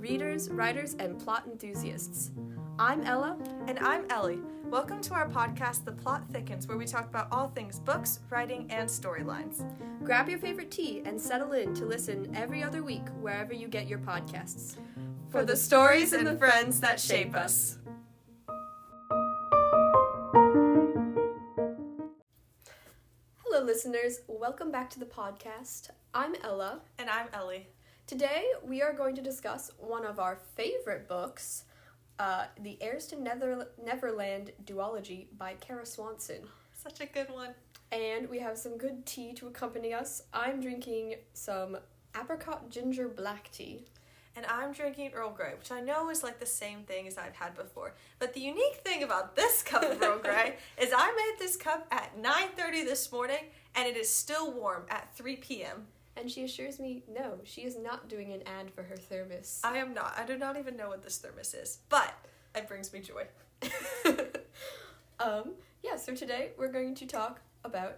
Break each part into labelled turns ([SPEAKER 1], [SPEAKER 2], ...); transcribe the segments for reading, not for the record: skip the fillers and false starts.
[SPEAKER 1] readers, writers, and plot enthusiasts. I'm Ella.
[SPEAKER 2] And I'm Ellie. Welcome to our podcast, The Plot Thickens, where we talk about all things books, writing, and storylines.
[SPEAKER 1] Grab your favorite tea and settle in to listen every other week wherever you get your podcasts.
[SPEAKER 2] For the stories and the friends that shape us.
[SPEAKER 1] Hello, listeners. Welcome back to the podcast. I'm Ella.
[SPEAKER 2] And I'm Ellie.
[SPEAKER 1] Today, we are going to discuss one of our favorite books, The Heirs to Neverland duology by Kara Swanson.
[SPEAKER 2] Such a good one.
[SPEAKER 1] And we have some good tea to accompany us. I'm drinking some apricot ginger black tea.
[SPEAKER 2] And I'm drinking Earl Grey, which I know is like the same thing as I've had before. But the unique thing about this cup of Earl Grey is I made this cup at 9:30 this morning, and it is still warm at 3 p.m.
[SPEAKER 1] And she assures me, no, she is not doing an ad for her thermos.
[SPEAKER 2] I am not. I do not even know what this thermos is, but it brings me joy.
[SPEAKER 1] So today we're going to talk about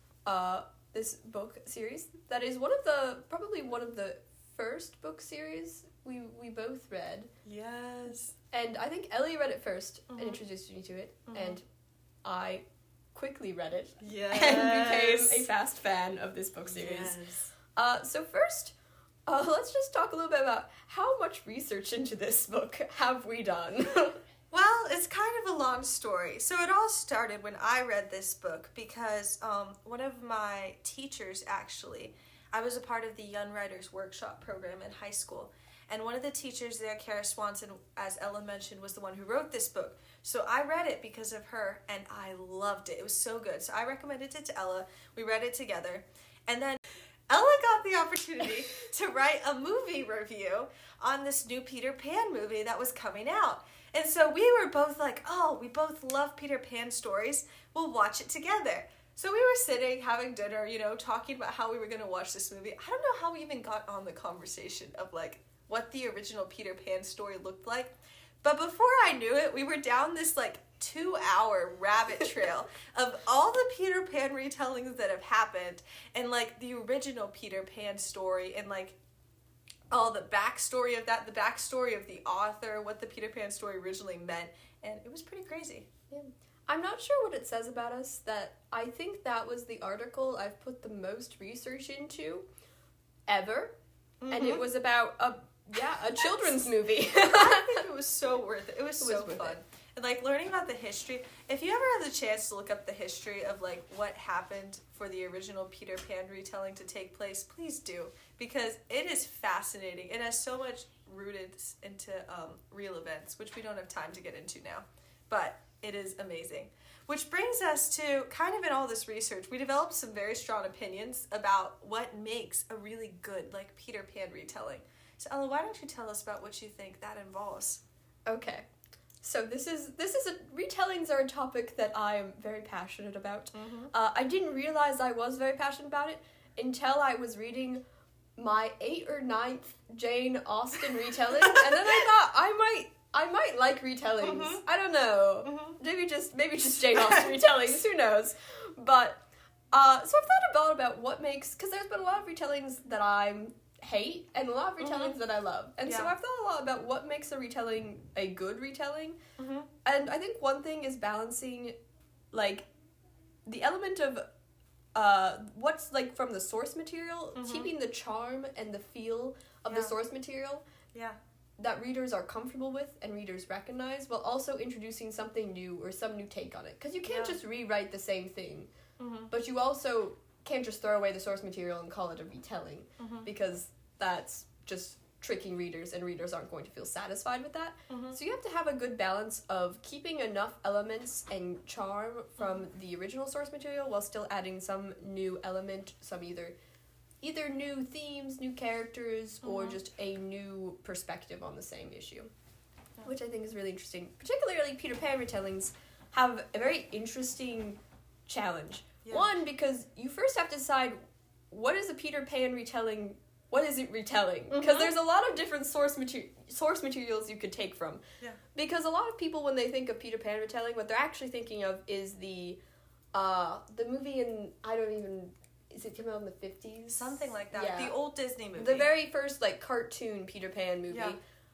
[SPEAKER 1] this book series that is probably one of the first book series we both read.
[SPEAKER 2] Yes.
[SPEAKER 1] And I think Ellie read it first and introduced me to it, and I quickly read it and became a fast fan of this book series.
[SPEAKER 2] Yes.
[SPEAKER 1] So first, let's just talk a little bit about how much research into this book have we done?
[SPEAKER 2] Well, it's kind of a long story. So it all started when I read this book because one of my teachers, actually, I was a part of the Young Writers Workshop program in high school. And one of the teachers there, Kara Swanson, as Ella mentioned, was the one who wrote this book. So I read it because of her, and I loved it. It was so good. So I recommended it to Ella. We read it together. And then Ella got the opportunity to write a movie review on this new Peter Pan movie that was coming out. And so we were both like, oh, we both love Peter Pan stories. We'll watch it together. So we were sitting, having dinner, talking about how we were going to watch this movie. I don't know how we even got on the conversation of, what the original Peter Pan story looked like. But before I knew it, we were down this, 2-hour rabbit trail of all the Peter Pan retellings that have happened and, the original Peter Pan story and, all the backstory of that, the backstory of the author, what the Peter Pan story originally meant, and it was pretty crazy.
[SPEAKER 1] Yeah. I'm not sure what it says about us that I think that was the article I've put the most research into ever, and it was about a children's movie.
[SPEAKER 2] I think it was so worth it. It was so fun.
[SPEAKER 1] It.
[SPEAKER 2] And learning about the history, if you ever have the chance to look up the history of what happened for the original Peter Pan retelling to take place, please do, because it is fascinating. It has so much rooted into real events, which we don't have time to get into now, but it is amazing. Which brings us to, kind of in all this research, we developed some very strong opinions about what makes a really good Peter Pan retelling. So Ella, why don't you tell us about what you think that involves?
[SPEAKER 1] Okay. So retellings are a topic that I am very passionate about. I didn't realize I was very passionate about it until I was reading my 8th or 9th Jane Austen retelling, and then I thought I might like retellings. I don't know. Maybe just Jane Austen retellings. Who knows? But so I've thought about what makes, because there's been a lot of retellings that I hate and a lot of retellings that I love, and so I've thought a lot about what makes a retelling a good retelling. And I think one thing is balancing the element of what's from the source material, keeping the charm and the feel of the source material that readers are comfortable with and readers recognize, while also introducing something new or some new take on it, because you can't just rewrite the same thing, but you also can't just throw away the source material and call it a retelling, because that's just tricking readers, and readers aren't going to feel satisfied with that. So you have to have a good balance of keeping enough elements and charm from the original source material while still adding some new element, some either new themes, new characters, or just a new perspective on the same issue, which I think is really interesting. Particularly Peter Pan retellings have a very interesting challenge. One, because you first have to decide what is a Peter Pan retelling, what is it retelling? Because there's a lot of different source materials you could take from. Yeah. Because a lot of people, when they think of Peter Pan retelling, what they're actually thinking of is the movie in, is it came out in the 50s?
[SPEAKER 2] Something like that. Yeah. The old Disney movie.
[SPEAKER 1] The very first, cartoon Peter Pan movie. Yeah.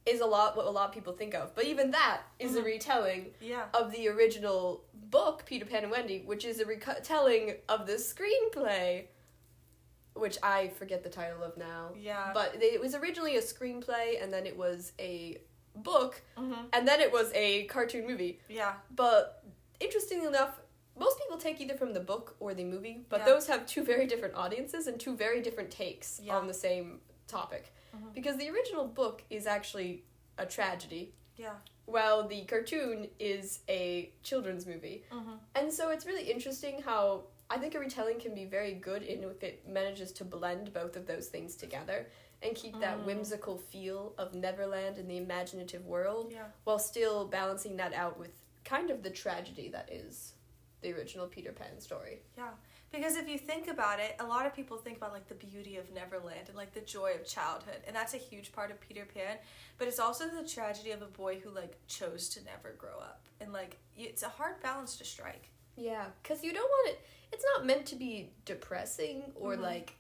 [SPEAKER 1] is what a lot of people think of. But even that is a retelling of the original book, Peter Pan and Wendy, which is a retelling of the screenplay, which I forget the title of now.
[SPEAKER 2] Yeah.
[SPEAKER 1] But it was originally a screenplay, and then it was a book, and then it was a cartoon movie.
[SPEAKER 2] Yeah.
[SPEAKER 1] But interestingly enough, most people take either from the book or the movie, but those have two very different audiences and two very different takes on the same topic. Because the original book is actually a tragedy.
[SPEAKER 2] Yeah.
[SPEAKER 1] While the cartoon is a children's movie. And so it's really interesting how I think a retelling can be very good if it manages to blend both of those things together and keep that whimsical feel of Neverland and the imaginative world while still balancing that out with kind of the tragedy that is the original Peter Pan story.
[SPEAKER 2] Yeah. Because if you think about it, a lot of people think about, like, the beauty of Neverland and, like, the joy of childhood. And that's a huge part of Peter Pan. But it's also the tragedy of a boy who, like, chose to never grow up. And, like, it's a hard balance to strike.
[SPEAKER 1] Yeah, because you don't want it... It's not meant to be depressing or, like,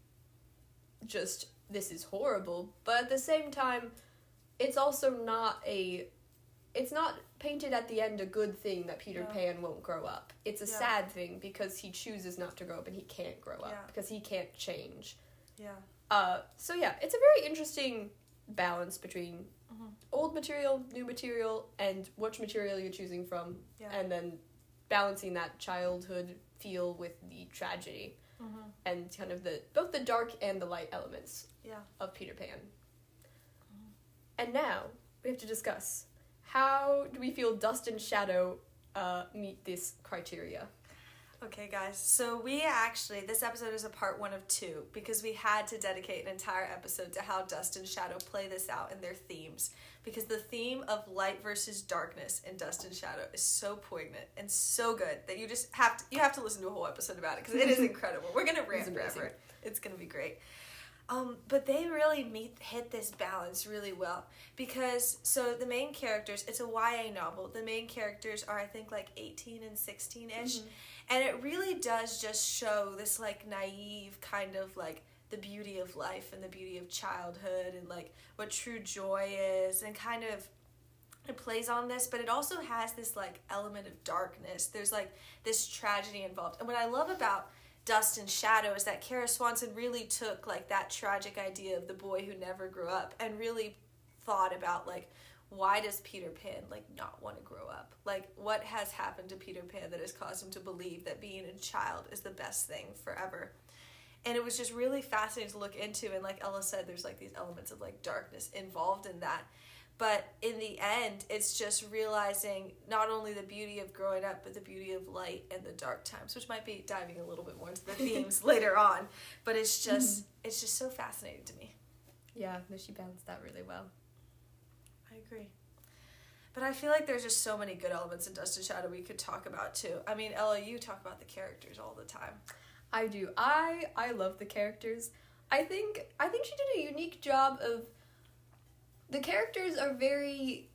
[SPEAKER 1] just, this is horrible. But at the same time, it's also not it's not painted at the end a good thing that Peter Pan won't grow up. It's a sad thing because he chooses not to grow up and he can't grow up because he can't change.
[SPEAKER 2] Yeah.
[SPEAKER 1] So yeah, it's a very interesting balance between old material, new material, and which material you're choosing from, and then balancing that childhood feel with the tragedy and kind of both the dark and the light elements of Peter Pan. And now we have to discuss, how do we feel Dust and Shadow meet this criteria?
[SPEAKER 2] Okay, guys, so this episode is a part 1 of 2 because we had to dedicate an entire episode to how Dust and Shadow play this out in their themes, because the theme of light versus darkness in Dust and Shadow is so poignant and so good that you have to listen to a whole episode about it because it is incredible. We're going to rant forever. It's going to be great. But they really hit this balance really well because, so the main characters, it's a YA novel. The main characters are, I think, like 18 and 16-ish. And it really does just show this, like, naive kind of, like, the beauty of life and the beauty of childhood and, like, what true joy is, and kind of it plays on this, but it also has this, like, element of darkness. There's, like, this tragedy involved. And what I love about Dust and Shadow is that Kara Swanson really took, like, that tragic idea of the boy who never grew up and really thought about, like, why does Peter Pan, like, not want to grow up? Like, what has happened to Peter Pan that has caused him to believe that being a child is the best thing forever? And it was just really fascinating to look into, and like Ella said, there's, like, these elements of, like, darkness involved in that. But in the end, it's just realizing not only the beauty of growing up, but the beauty of light and the dark times, which might be diving a little bit more into the themes later on. But it's just so fascinating to me.
[SPEAKER 1] Yeah, no, she balanced that really well.
[SPEAKER 2] I agree. But I feel like there's just so many good elements in Dust and Shadow we could talk about too. I mean, Ella, you talk about the characters all the time.
[SPEAKER 1] I do. I love the characters. I think she did a unique job of... The characters are very...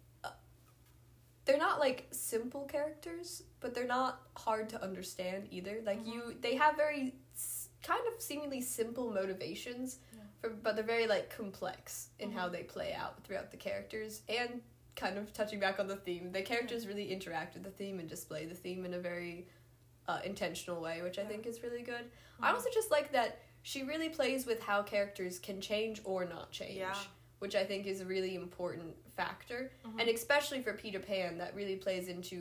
[SPEAKER 1] they're not, like, simple characters, but they're not hard to understand either. Like, they have very kind of seemingly simple motivations, but they're very, like, complex in how they play out throughout the characters. And kind of touching back on the theme, the characters really interact with the theme and display the theme in a very intentional way, which I think is really good. I also just like that she really plays with how characters can change or not change. Yeah. Which I think is a really important factor. And especially for Peter Pan, that really plays into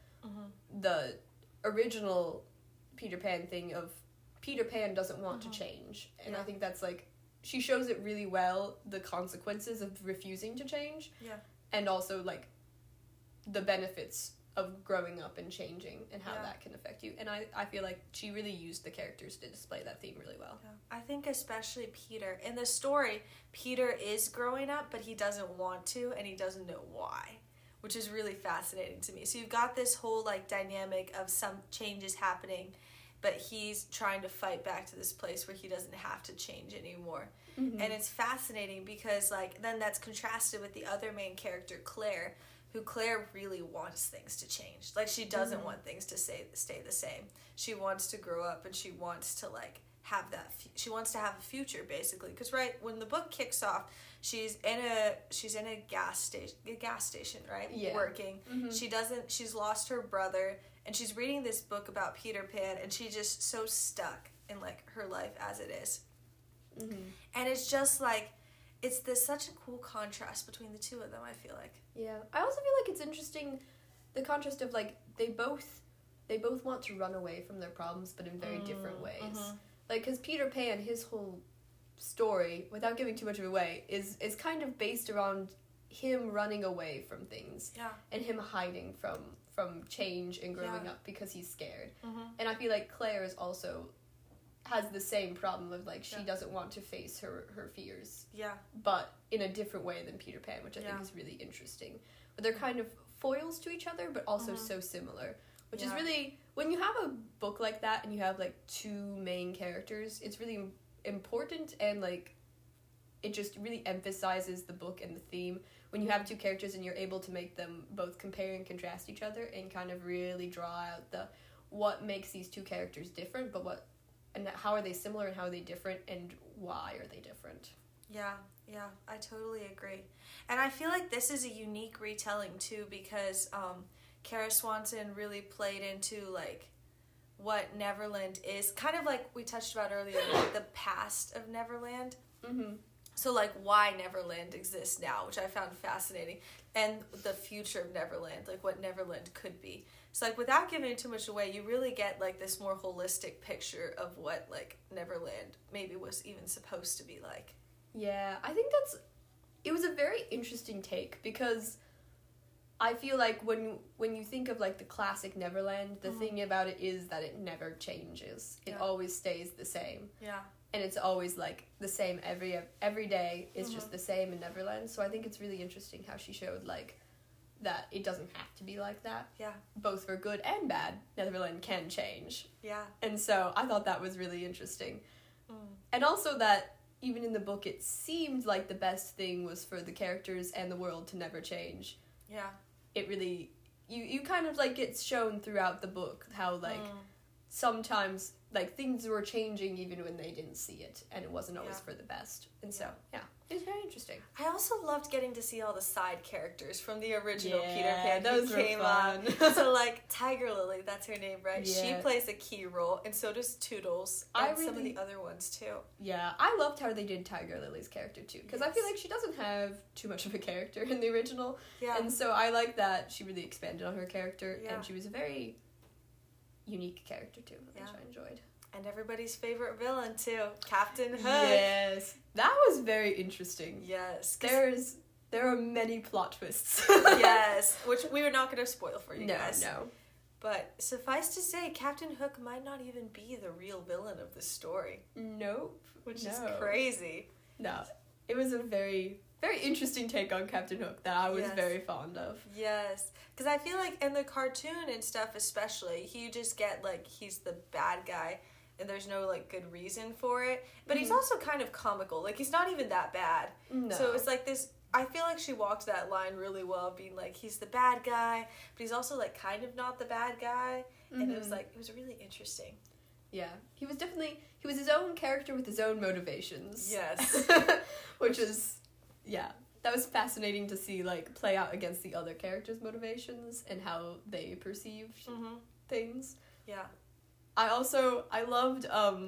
[SPEAKER 1] the original Peter Pan thing of Peter Pan doesn't want to change. And I think that's, like, she shows it really well, the consequences of refusing to change. Yeah. And also, like, the benefits of growing up and changing and how that can affect you. And I feel like she really used the characters to display that theme really well.
[SPEAKER 2] Yeah. I think especially Peter. In the story, Peter is growing up, but he doesn't want to, and he doesn't know why, which is really fascinating to me. So you've got this whole, like, dynamic of some changes happening, but he's trying to fight back to this place where he doesn't have to change anymore. And it's fascinating because, like, then that's contrasted with the other main character, Claire, who Claire really wants things to change. Like, she doesn't want things to stay the same. She wants to grow up, and she wants to, like, have that, she wants to have a future, basically. Because, right, when the book kicks off, she's in a gas station, right?
[SPEAKER 1] Yeah.
[SPEAKER 2] Working. She's lost her brother, and she's reading this book about Peter Pan, and she's just so stuck in, like, her life as it is. And it's just, like, there's such a cool contrast between the two of them, I feel like.
[SPEAKER 1] Yeah. I also feel like it's interesting, the contrast of, like, they both want to run away from their problems, but in very different ways. Like, because Peter Pan, his whole story, without giving too much of it away, is kind of based around him running away from things.
[SPEAKER 2] Yeah.
[SPEAKER 1] And him hiding from change and growing up because he's scared. And I feel like Claire is also has the same problem of, like, she doesn't want to face her fears.
[SPEAKER 2] Yeah.
[SPEAKER 1] But in a different way than Peter Pan, which I think is really interesting. But they're kind of foils to each other, but also so similar. Which is really, when you have a book like that and you have, like, two main characters, it's really important, and, like, it just really emphasizes the book and the theme when you have two characters and you're able to make them both compare and contrast each other and kind of really draw out what makes these two characters different, but and how are they similar and how are they different and why are they different.
[SPEAKER 2] Yeah, I totally agree. And I feel like this is a unique retelling too, because Kara Swanson really played into, like, what Neverland is, kind of like we touched about earlier, like the past of Neverland. So, like, why Neverland exists now, which I found fascinating, and the future of Neverland, like what Neverland could be. So, like, without giving too much away, you really get, like, this more holistic picture of what, like, Neverland maybe was even supposed to be like.
[SPEAKER 1] Yeah, I think it was a very interesting take, because I feel like when you think of, like, the classic Neverland, the thing about it is that it never changes. It always stays the same.
[SPEAKER 2] Yeah.
[SPEAKER 1] And it's always, like, the same every day is just the same in Neverland. So I think it's really interesting how she showed, like, that it doesn't have to be like that.
[SPEAKER 2] Yeah.
[SPEAKER 1] Both for good and bad, Neverland can change.
[SPEAKER 2] Yeah.
[SPEAKER 1] And so I thought that was really interesting. And also that even in the book, it seemed like the best thing was for the characters and the world to never change.
[SPEAKER 2] Yeah.
[SPEAKER 1] It really, you kind of, like, it's shown throughout the book how, like, sometimes, like, things were changing even when they didn't see it, and it wasn't always for the best. And so, it was very interesting.
[SPEAKER 2] I also loved getting to see all the side characters from the original Peter Pan
[SPEAKER 1] those
[SPEAKER 2] who
[SPEAKER 1] were
[SPEAKER 2] came
[SPEAKER 1] fun.
[SPEAKER 2] on. So, like, Tiger Lily, that's her name, right?
[SPEAKER 1] Yeah.
[SPEAKER 2] She plays a key role, and so does Toodles, and some of the other ones, too.
[SPEAKER 1] Yeah, I loved how they did Tiger Lily's character, too, because I feel like she doesn't have too much of a character in the original.
[SPEAKER 2] Yeah.
[SPEAKER 1] And so I like that she really expanded on her character, and she was a very unique character, too, which I enjoyed.
[SPEAKER 2] And everybody's favorite villain, too, Captain Hook.
[SPEAKER 1] Yes. That was very interesting.
[SPEAKER 2] Yes.
[SPEAKER 1] There are many plot twists.
[SPEAKER 2] Yes, which we were not going to spoil for you guys.
[SPEAKER 1] No.
[SPEAKER 2] But suffice to say, Captain Hook might not even be the real villain of this story.
[SPEAKER 1] Nope.
[SPEAKER 2] Which is crazy.
[SPEAKER 1] No. It was a very, very interesting take on Captain Hook that I was very fond of.
[SPEAKER 2] Yes. Because I feel like in the cartoon and stuff especially, you just get, like, he's the bad guy and there's no, like, good reason for it. But he's also kind of comical. Like, he's not even that bad.
[SPEAKER 1] No.
[SPEAKER 2] So it's like this... I feel like she walked that line really well, being like, he's the bad guy, but he's also, like, kind of not the bad guy. And it was really interesting.
[SPEAKER 1] Yeah. He was his own character with his own motivations.
[SPEAKER 2] Yes.
[SPEAKER 1] Which is, that was fascinating to see, like, play out against the other characters' motivations and how they perceived things.
[SPEAKER 2] Yeah.
[SPEAKER 1] I loved,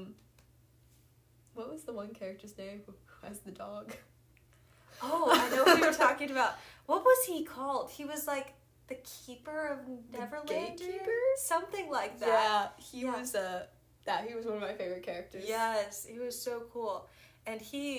[SPEAKER 1] what was the one character's name who has the dog?
[SPEAKER 2] Oh, I know what you were talking about. What was he called? He was, like, the keeper of Neverland?
[SPEAKER 1] Gatekeeper?
[SPEAKER 2] Something like that.
[SPEAKER 1] Yeah, he was one of my favorite characters.
[SPEAKER 2] Yes, he was so cool. And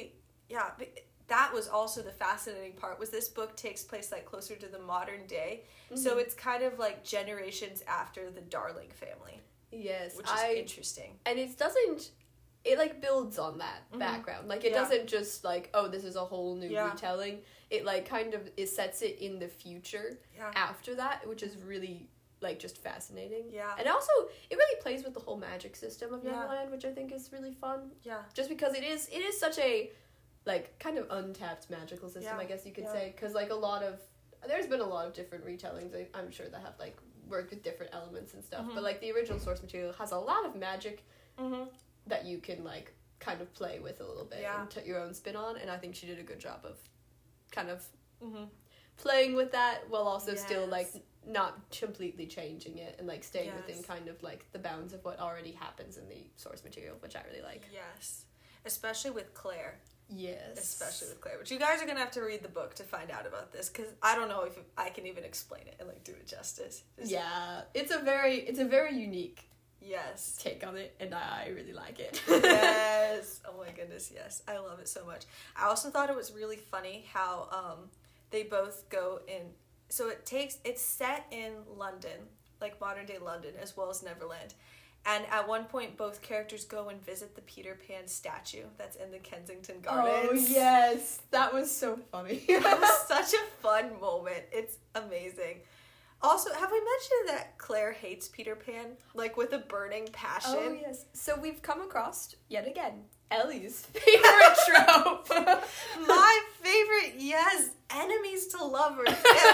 [SPEAKER 2] that was also the fascinating part, was this book takes place, like, closer to the modern day. So it's kind of, like, generations after the Darling family.
[SPEAKER 1] Yes.
[SPEAKER 2] Which is interesting.
[SPEAKER 1] And it, like, builds on that background. Like, it doesn't just, like, oh, this is a whole new retelling. It, like, kind of, it sets it in the future after that, which is really, like, just fascinating.
[SPEAKER 2] Yeah.
[SPEAKER 1] And also, it really plays with the whole magic system of Neverland, which I think is really fun.
[SPEAKER 2] Yeah.
[SPEAKER 1] Just because it is such a, like, kind of untapped magical system, I guess you could say. Because, like, a lot of there's been a lot of different retellings, I'm sure, that have, like, worked with different elements and stuff, but, like, the original source material has a lot of magic that you can, like, kind of play with a little bit and put your own spin on, and I think she did a good job of kind of playing with that while also still, like, not completely changing it and, like, staying within kind of, like, the bounds of what already happens in the source material, which I really like.
[SPEAKER 2] Yes. Especially with Claire.
[SPEAKER 1] Yes.
[SPEAKER 2] Especially with Claire. But you guys are going to have to read the book to find out about this, because I don't know if I can even explain it and, like, do it justice.
[SPEAKER 1] It's a very unique
[SPEAKER 2] yes
[SPEAKER 1] take on it, and I really like it.
[SPEAKER 2] Yes. Oh my goodness, yes. I love it so much. I also thought it was really funny how they both go in. So it's set in London, like modern day London, as well as Neverland. And at one point, both characters go and visit the Peter Pan statue that's in the Kensington Gardens.
[SPEAKER 1] Oh, yes. That was so funny.
[SPEAKER 2] It was such a fun moment. It's amazing. Also, have we mentioned that Claire hates Peter Pan, like, with a burning passion?
[SPEAKER 1] Oh, yes. So we've come across, yet again, Ellie's favorite trope.
[SPEAKER 2] My favorite, yes, enemies to lovers.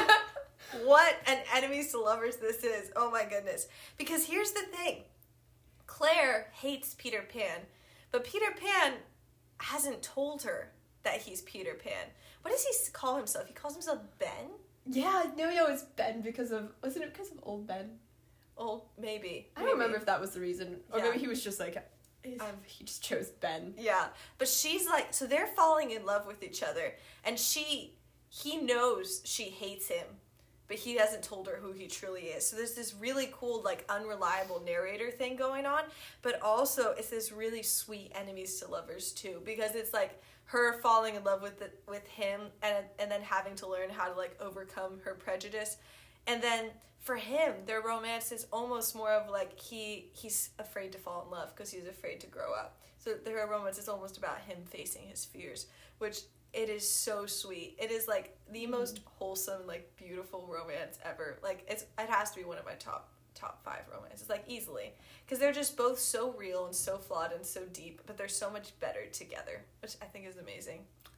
[SPEAKER 2] And what an enemies to lovers this is. Oh, my goodness. Because here's the thing. Claire hates Peter Pan, but Peter Pan hasn't told her that he's Peter Pan. What does he call himself? He calls himself Ben?
[SPEAKER 1] Yeah, no, it's Ben wasn't it because of old Ben?
[SPEAKER 2] Oh, maybe.
[SPEAKER 1] I don't remember if that was the reason, or
[SPEAKER 2] Yeah.
[SPEAKER 1] maybe he was just like, he just chose Ben.
[SPEAKER 2] Yeah, but she's like, so they're falling in love with each other, and he knows she hates him, but he hasn't told her who he truly is. So there's this really cool, like, unreliable narrator thing going on, but also it's this really sweet enemies to lovers too, because it's like her falling in love with him and then having to learn how to, like, overcome her prejudice. And then for him, their romance is almost more of like he's afraid to fall in love because he's afraid to grow up. So their romance is almost about him facing his fears, which it is so sweet. It is like the most wholesome, like, beautiful romance ever. Like, it has to be one of my top 5 romances, like, easily, because they're just both so real and so flawed and so deep, but they're so much better together, which I think is amazing.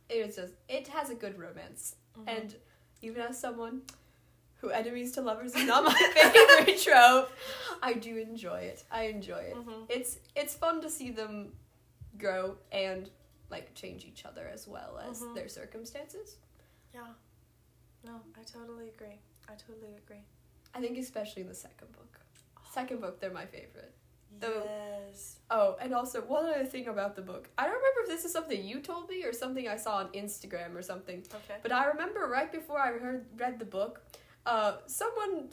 [SPEAKER 1] It has a good romance, and even as someone who enemies to lovers is not my favorite trope, I do enjoy it. It's fun to see them grow and, like, change each other as well as their circumstances.
[SPEAKER 2] Yeah. No, I totally agree.
[SPEAKER 1] I think especially in the second book. Second book, they're my favorite.
[SPEAKER 2] Yes.
[SPEAKER 1] Oh, and also, one other thing about the book. I don't remember if this is something you told me or something I saw on Instagram or something.
[SPEAKER 2] Okay.
[SPEAKER 1] But I remember right before I read the book, someone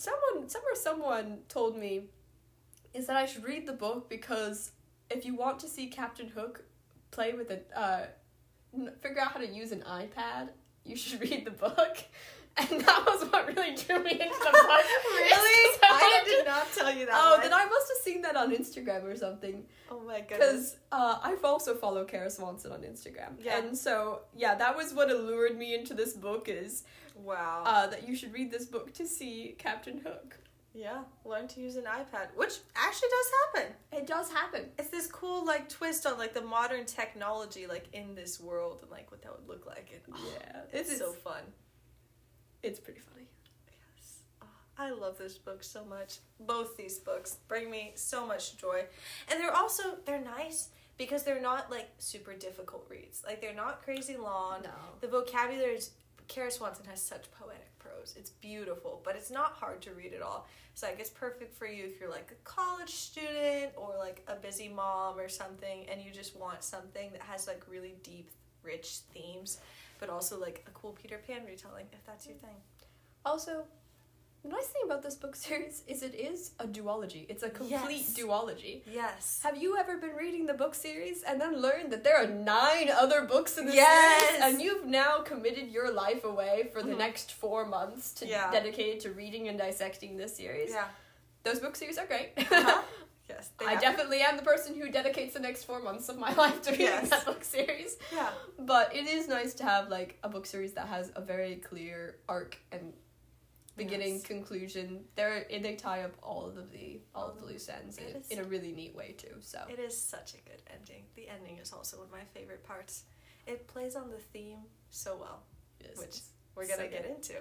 [SPEAKER 1] told me is that I should read the book because if you want to see Captain Hook play with figure out how to use an iPad, you should read the book. And that was what really drew me into the book.
[SPEAKER 2] Really? I did not tell you that.
[SPEAKER 1] Oh, then I must have seen that on Instagram or something.
[SPEAKER 2] Oh my goodness.
[SPEAKER 1] Because I also follow Kara Swanson on Instagram.
[SPEAKER 2] Yeah.
[SPEAKER 1] And so, yeah, that was what allured me into this book is...
[SPEAKER 2] Wow.
[SPEAKER 1] That you should read this book to see Captain Hook.
[SPEAKER 2] Yeah, learn to use an iPad, which actually does happen.
[SPEAKER 1] It does happen.
[SPEAKER 2] It's this cool, like, twist on, like, the modern technology, like, in this world and, like, what that would look like. And, it's so fun.
[SPEAKER 1] It's pretty funny.
[SPEAKER 2] Yes. Oh, I love this book so much. Both these books bring me so much joy. And they're nice because they're not, like, super difficult reads. Like, they're not crazy long.
[SPEAKER 1] No.
[SPEAKER 2] The vocabulary is... Kara Swanson has such poetic prose. It's beautiful, but it's not hard to read at all. So, like, it's perfect for you if you're, like, a college student or, like, a busy mom or something, and you just want something that has, like, really deep, rich themes, but also, like, a cool Peter Pan retelling, if that's your thing.
[SPEAKER 1] Also, the nice thing about this book series is it is a duology. It's a complete duology.
[SPEAKER 2] Yes.
[SPEAKER 1] Have you ever been reading the book series and then learned that there are 9 other books in the series? And you've now committed your life away for the next 4 months to dedicate to reading and dissecting this series?
[SPEAKER 2] Yeah.
[SPEAKER 1] Those book series are great.
[SPEAKER 2] Yes.
[SPEAKER 1] I definitely am the person who dedicates the next 4 months of my life to reading that book series.
[SPEAKER 2] Yeah.
[SPEAKER 1] But it is nice to have, like, a book series that has a very clear arc and beginning, conclusion. They tie up all of the loose ends in a really neat way too. So
[SPEAKER 2] it is such a good ending. The ending is also one of my favorite parts. It plays on the theme so well, which we're gonna get into.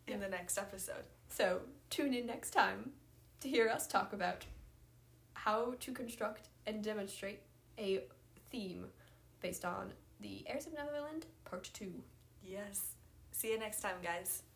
[SPEAKER 2] in the next episode.
[SPEAKER 1] So tune in next time to hear us talk about how to construct and demonstrate a theme based on the Heirs of Neverland Part 2.
[SPEAKER 2] Yes. See you next time, guys.